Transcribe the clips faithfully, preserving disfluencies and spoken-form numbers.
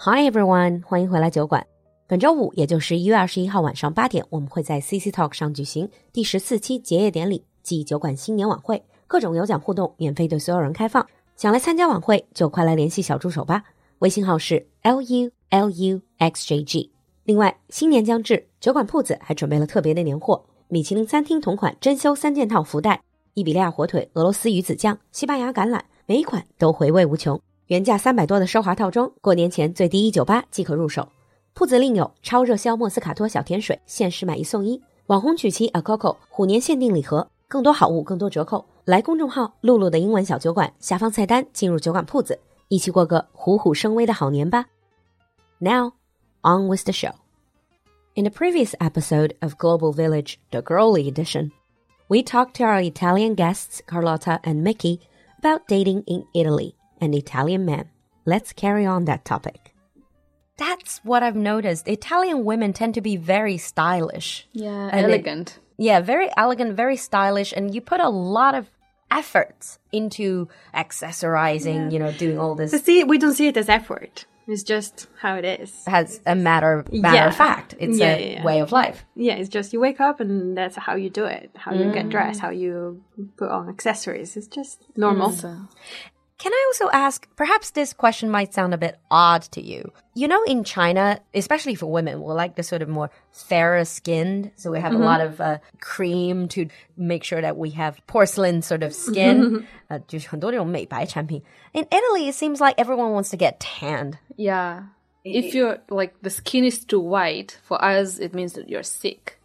Hi everyone， 欢迎回来酒馆。本周五，也就是一月二十一号晚上八点，我们会在 C C Talk 上举行第十四期结业典礼暨酒馆新年晚会，各种有奖互动免费对所有人开放。想来参加晚会就快来联系小助手吧，微信号是 L U L U X J G。 另外，新年将至，酒馆铺子还准备了特别的年货，米其林餐厅同款珍馐三件套福袋，伊比利亚火腿、俄罗斯鱼子酱、西班牙橄榄，每一款都回味无穷。原价三百多的奢华套装，过年前最低一百九十八即可入手。铺子另有超热销莫斯卡托小甜水，限时买一送一，网红曲奇 A Coco 虎年限定礼盒，更多好物，更多折扣。来公众号露露的英文小酒馆，下方菜单进入酒馆铺子，一起过个虎虎生威的好年吧。Now, on with the show. In the previous episode of Global Village, the girly edition, we talked to our Italian guests Carlotta and Mickey about dating in Italy.An Italian man. Let's carry on that topic. That's what I've noticed. Italian women tend to be very stylish. Yeah, and elegant. It, yeah, very elegant, very stylish, and you put a lot of effort into accessorizing, yeah. you know, doing all this. To see, we don't see it as effort. It's just how it is. As a matter, matter yeah. of fact. It's yeah, a yeah, yeah. way of life. Yeah, it's just you wake up and that's how you do it. How you mm. get dressed, how you put on accessories. It's just normal. Mm. So. Can I also ask, perhaps this question might sound a bit odd to you. You know, in China, especially for women, we like the sort of more fairer skinned. So we have mm-hmm. a lot of uh, cream to make sure that we have porcelain sort of skin. uh, 就是很多这种美白产品. In Italy, it seems like everyone wants to get tanned. Yeah. If you're like the skin is too white, for us, it means that you're sick.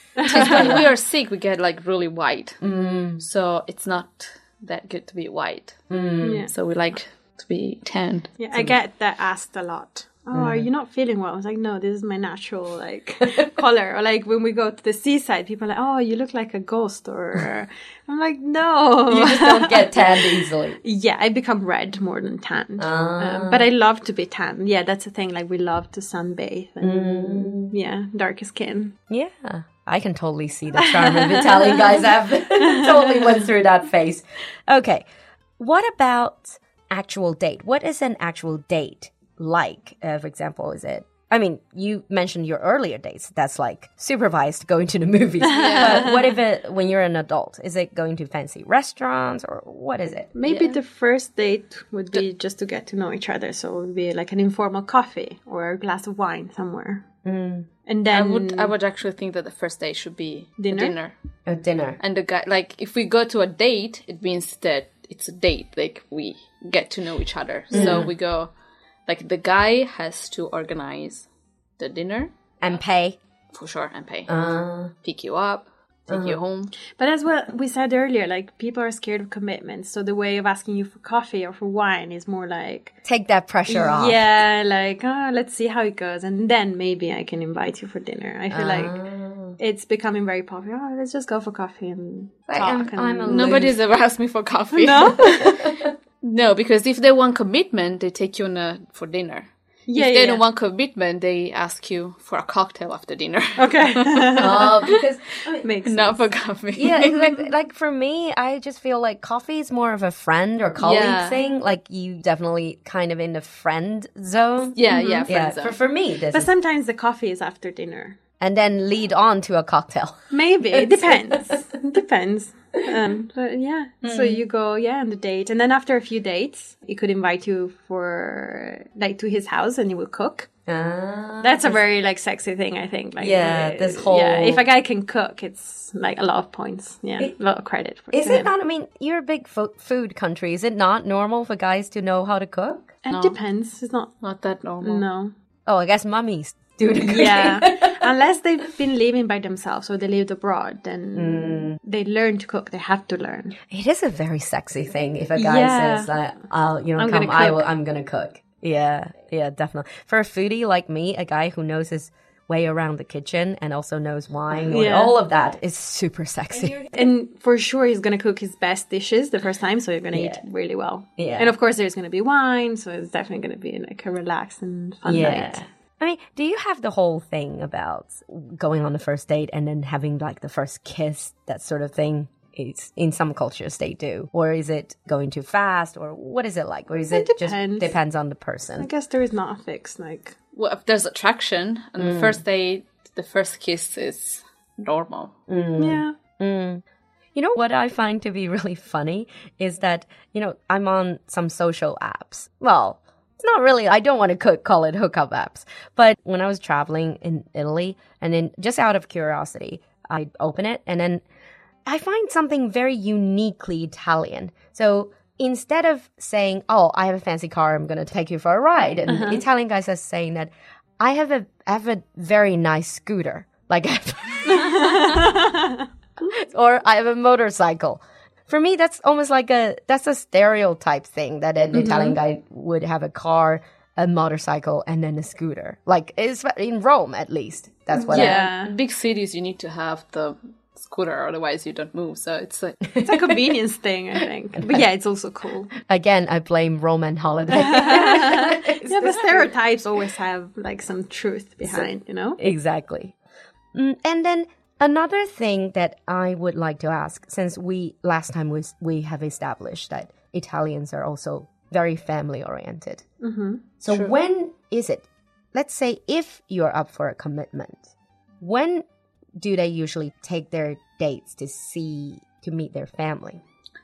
When we are sick, we get like really white. Mm. So it's not...that good to be white. Mm. Yeah. So we like to be tanned. Yeah, I get that asked a lot. Oh, mm. are you not feeling well? I was like, no, this is my natural like color. Or like when we go to the seaside, people are like, oh, you look like a ghost. Or I'm like, no. You just don't get tanned easily. Yeah, I become red more than tanned. Ah. Um, but I love to be tanned. Yeah, that's the thing. Like we love to sunbathe and mm. yeah, darker skin. Yeah. I can totally see the charm of Italian guys. I've totally went through that phase. Okay. What about actual date? What is an actual date like? Uh, for example, is it, I mean, you mentioned your earlier dates. That's like supervised going to the movies. Yeah. But what if it, when you're an adult, is it going to fancy restaurants or what is it? Maybe yeah. the first date would be just to get to know each other. So it would be like an informal coffee or a glass of wine somewhere. Mm. And then I would I would actually think that the first date should be dinner. A dinner. A dinner. And the guy, like, if we go to a date, it means that it's a date. Like, we get to know each other. Mm. So we go, like, the guy has to organize the dinner. And pay. For sure, and pay. Uh, Pick you up, take uh-huh. you home. But as well, we said earlier, like, people are scared of commitments. So the way of asking you for coffee or for wine is more like... Take that pressure off. Yeah, like, oh, let's see how it goes. And then maybe I can invite you for dinner. I feel uh. like it's becoming very popular. Oh, let's just go for coffee and like talk. I'm, and... I'm Nobody's ever asked me for coffee. No? No, because if they want commitment, they take you on a, for dinner. Yeah, if they yeah, don't yeah. want commitment, they ask you for a cocktail after dinner. Okay. Oh, because makes not sense. for coffee. Yeah, exactly. Like for me, I just feel like coffee is more of a friend or colleague yeah. thing. Like you definitely kind of in the friend zone. Yeah, mm-hmm. yeah, friend yeah. zone. For for me, this but is... sometimes the coffee is after dinner. And then lead on to a cocktail. Maybe it depends. It depends. Um, but yeah, mm. so you go yeah on the date, and then after a few dates, he could invite you for like to his house, and he will cook. Ah, That's a very like sexy thing, I think. Like yeah, uh, this whole yeah. If a guy can cook, it's like a lot of points. Yeah, it, a lot of credit. For is him. it not? I mean, you're a big fo- food country. Is it not normal for guys to know how to cook? It no. depends. It's not not that normal. No. Oh, I guess mummies do the cooking. Yeah, unless they've been living by themselves or they lived abroad, then mm. they learn to cook. They have to learn. It is a very sexy thing if a guy yeah. says, uh, "I'll, you know, I'm come. gonna I cook. will. I'm gonna cook." Yeah, yeah, definitely. For a foodie like me, a guy who knows his way around the kitchen and also knows wine, yeah. all of that is super sexy. And for sure, he's going to cook his best dishes the first time, so you're going to yeah. eat really well. Yeah. And of course, there's going to be wine, so it's definitely going to be like a relaxed and fun yeah. night. I mean, do you have the whole thing about going on the first date and then having like the first kiss, that sort of thing? It's in some cultures they do, or is it going too fast, or what is it like, or is it, It just depends. depends on the I person? guess there is not a fix. Like, Well, if there's attraction on the first date, the first kiss is normal. yeah. You know what I find to be really funny is that, you know, I'm on some social apps. Well, it's not really, I don't want to co- call it hookup apps. But when I was traveling in Italy, and then just out of curiosity, I open it and then I find something very uniquely Italian. So instead of saying, oh, I have a fancy car, I'm going to take you for a ride. And the Italian guy says saying that I have a, I have a very nice scooter. Like, or I have a motorcycle. For me, that's almost like a, that's a stereotype thing that an Italian guy would have a car, a motorcycle, and then a scooter. Like, it's in Rome, at least. That's what I Yeah. In big cities, you need to have the scooter, otherwise you don't move. So it's like, It's a convenience thing, I think. But yeah, it's also cool. Again, I blame Roman holiday. Yeah, but stereotypes always have like some truth behind, you know? Exactly. Mm, and then another thing that I would like to ask, since we last time we, we have established that Italians are also very family oriented. Mm-hmm. So when is it? Let's say if you're up for a commitment, when do they usually take their dates to see, to meet their family?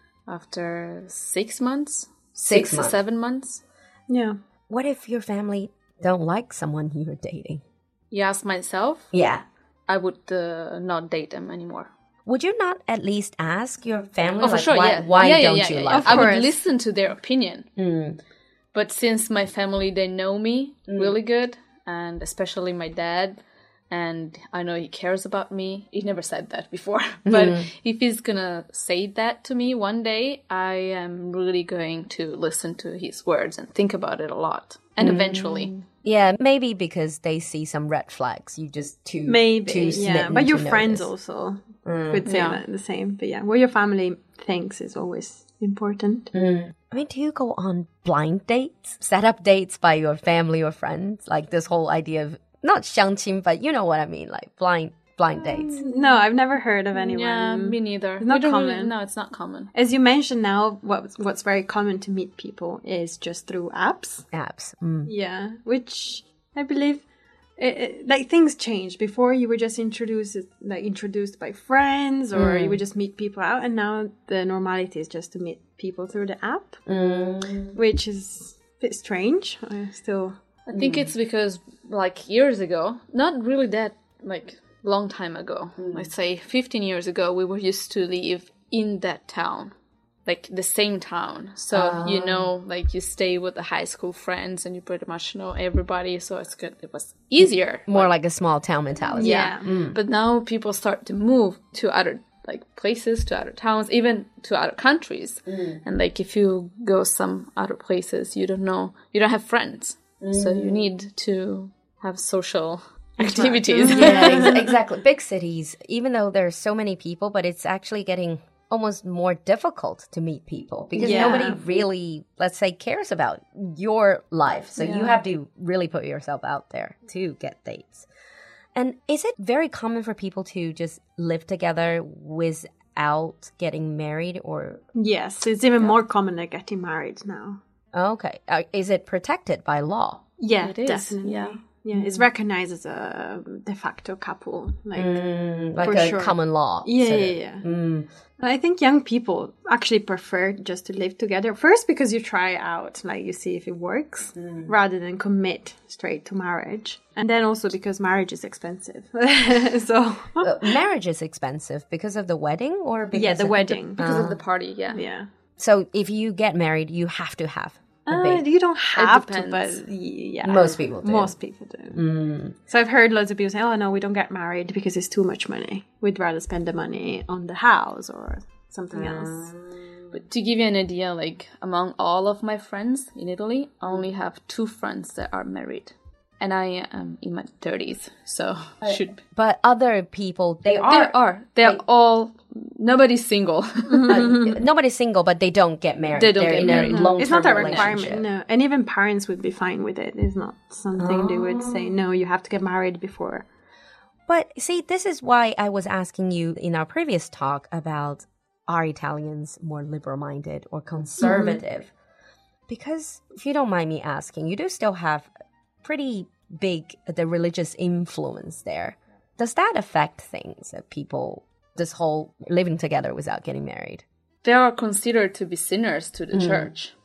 after six months, Six six, to months. seven months. Yeah. What if your family don't like someone you're dating? You ask myself, Yeah. I would uh, not date them anymore. Would you not at least ask your family? Oh, for like, sure, why, yeah. Why yeah, yeah, don't yeah, you yeah, like yeah. I them? would course. listen to their opinion. But since my family, they know me really good, and especially my dad, and I know he cares about me. He never said that before. But if he's gonna say that to me one day, I am really going to listen to his words and think about it a lot. And eventually. Yeah, maybe because they see some red flags. You just too Maybe, too yeah. smitten But your to friends notice. also could say Yeah. that the same. But yeah, what your family thinks is always important. I mean, do you go on blind dates? Set up dates by your family or friends? Like this whole idea of, not 相亲, but you know what I mean, like blind blind dates. No, I've never heard of anyone. Yeah, me neither. It's not We don't really- common. no, it's not common. As you mentioned now, what's, what's very common to meet people is just through apps. Apps. Mm. Yeah, which I believe, it, it, like things change. Before you were just introduced, like introduced by friends, or you would just meet people out, and now the normality is just to meet people through the app, which is a bit strange. I still, I think it's because, like, years ago, not really that, like, long time ago, let's say fifteen years ago, we were used to live in that town, like the same town. So, you know, like you stay with the high school friends and you pretty much know everybody. So it's good. It was easier. More like a small town mentality. yeah. But now people start to move to other like places, to other towns, even to other countries. And like if you go some other places, you don't know, you don't have friends. So you need to have social activities. Yeah, ex- exactly. Big cities, even though there's so many people, but it's actually getting almost more difficult to meet people because Yeah. nobody really, let's say, cares about your life. So you have to really put yourself out there to get dates. And is it very common for people to just live together without getting married, or Yes, it's even more common than getting married now. okay, uh, is it protected by law? Yeah, It is, definitely. yeah. Yeah, it's recognized as a de facto couple. Like, Like For a sure. common law? yeah, sort yeah, of. yeah. Mm. I think young people actually prefer just to live together. First, because you try out, like you see if it works, rather than commit straight to marriage. And then also because marriage is expensive. so, Uh, marriage is expensive because of the wedding, or because yeah, the of- wedding. Because of the party, yeah. yeah. So if you get married, you have to have a Uh, baby. you don't have to, depends. but y- yeah. Most people do. Most people do. So I've heard loads of people say, oh, no, we don't get married because it's too much money. We'd rather spend the money on the house or something else. But to give you an idea, like among all of my friends in Italy, I only have two friends that are married. And I am in my thirties, so should be. But other people, they are. There are. They're all, nobody's single. uh, nobody's single, but they don't get married. They don't They're get in married. a No. long-term It's not a relationship. requirement, no. And even parents would be fine with it. It's not something they would say, no, you have to get married before. But see, this is why I was asking you in our previous talk about are Italians more liberal-minded or conservative? Mm-hmm. Because if you don't mind me asking, you do still have pretty big the religious influence there. Does that affect things that people, this whole living together without getting married? They are considered to be sinners to the mm. church.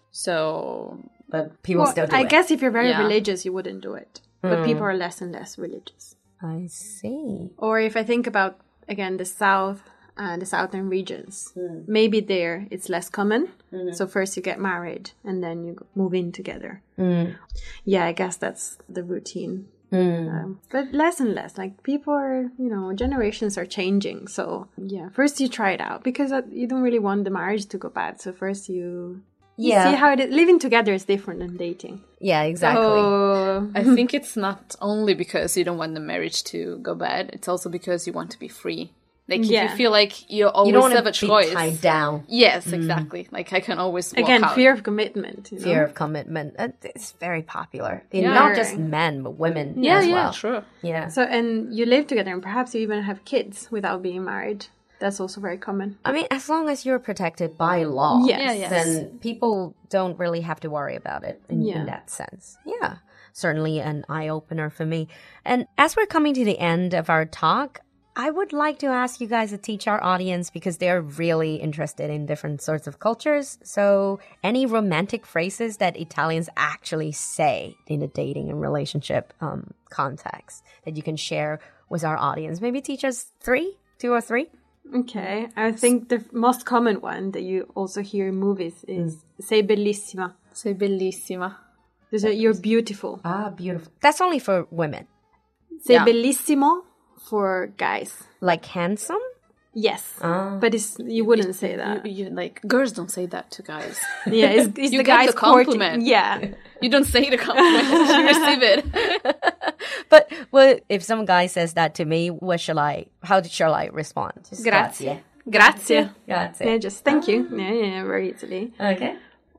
So, but people well, still do I it. I guess if you're very yeah. religious, you wouldn't do it. But Mm. people are less and less religious. I see. Or if I think about, again, the South, uh, the southern regions, Mm. maybe there it's less common. Mm. So first you get married and then you move in together. Mm. Yeah, I guess that's the routine. Mm. Um, but less and less, like people are, you know, generations are changing. So yeah, first you try it out because uh, you don't really want the marriage to go bad. So first you, you Yeah. see how it is. Living together is different than dating. Yeah, exactly. So I think it's not only because you don't want the marriage to go bad. It's also because you want to be free. Like, if Yeah. you feel like you always You don't want have to a be choice. tied down. Yes, exactly. Like, I can always walk again, out. fear of commitment. You know? Fear of commitment. Uh, It's very popular. In Yeah. not just men, but women Yeah, as yeah, well. sure. Yeah. So, and you live together and perhaps you even have kids without being married. That's also very common. I mean, as long as you're protected by law, Yes. Yeah, yes. then people don't really have to worry about it in, Yeah. in that sense. Yeah, certainly an eye-opener for me. And as we're coming to the end of our talk, I would like to ask you guys to teach our audience, because they're really interested in different sorts of cultures. So any romantic phrases that Italians actually say in a dating and relationship um, context that you can share with our audience? Maybe teach us three, two or three? Okay, I think the most common one that you also hear in movies is "sei bellissima." Sei bellissima. There's a, you're beautiful. Ah, beautiful. That's only for women. "Sei Yeah. bellissimo" for guys. Like handsome? Yes, Ah. but it's you wouldn't say that. You, you, like, girls don't say that to guys. Yeah, it's, it's You the get guys the compliment. courting- Yeah, You don't say the compliment, you receive it. But well, if some guy says that to me, what shall I, how shall I respond? Just grazie, grazie. grazie. Grazie. Yeah, just thank you. Yeah, yeah, very easily. Okay.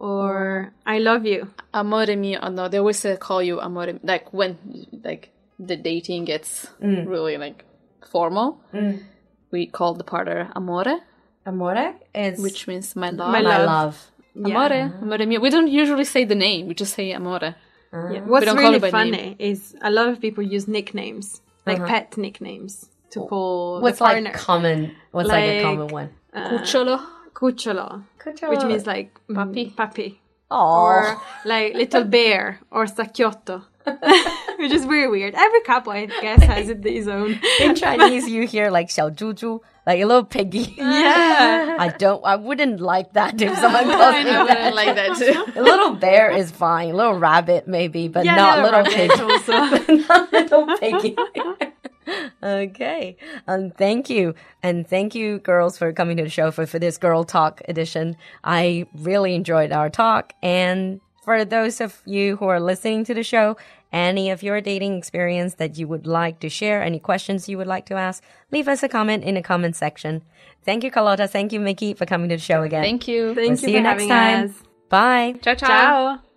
Or I love you. Amore mio. Oh, no, they always uh, call you amore. Like, when, like, the dating gets really, like, formal, we call the partner amore, Amore is which means my love. My my love. love. Amore, amore mio. We don't usually say the name, we just say amore. Yeah. What's don't call really it by funny name. is a lot of people use nicknames, like pet nicknames, to call What's the partner. like common? What's like, a Like, common one? Cucciolo. Cucciolo, Cucciolo. which means like mm, Puppy. puppy. Oh, Or like little bear or sacchiotto, which is very weird. Every couple, I guess, has it his own. in Chinese you hear like 小猪猪, like a little piggy. Yeah. I don't. I wouldn't like that if someone calls me I that. wouldn't like that too. A little bear is fine. A little rabbit maybe, but Yeah, not little little rabbit piggy. also. Not little piggy. Okay. Um, thank you. And thank you, girls, for coming to the show for, for this Girl Talk edition. I really enjoyed our talk. And for those of you who are listening to the show, any of your dating experience that you would like to share, any questions you would like to ask, leave us a comment in the comment section. Thank you, Carlotta. Thank you, Mickey, for coming to the show again. Thank you. Thank We'll you see for you next having time. us. Bye. Ciao, ciao. Ciao.